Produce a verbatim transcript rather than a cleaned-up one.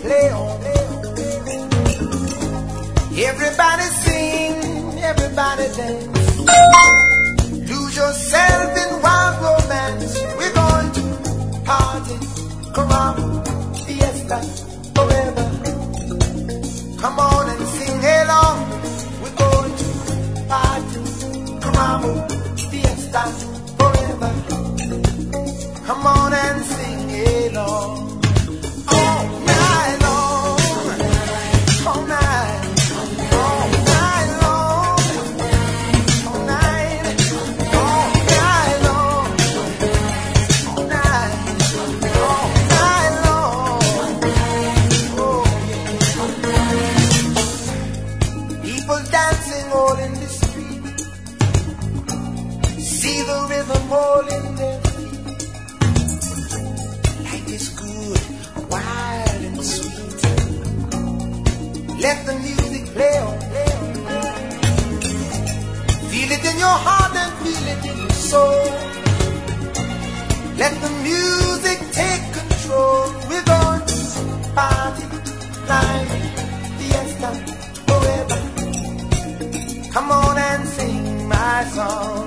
play on. Everybody sing, everybody dance. Lose yourself in wild romance. We're going to party, come on, fiesta, forever. Come on and sing along. We're going to party, come on, fiesta, forever. Come on and sing along. All night long, all night. All in their feet. Life is good, wild and sweet. Let the music play on, play on, play on. Feel it in your heart and feel it in your soul. Let the music take control. We're going to party, climb, fiesta, forever. Come on and sing my song.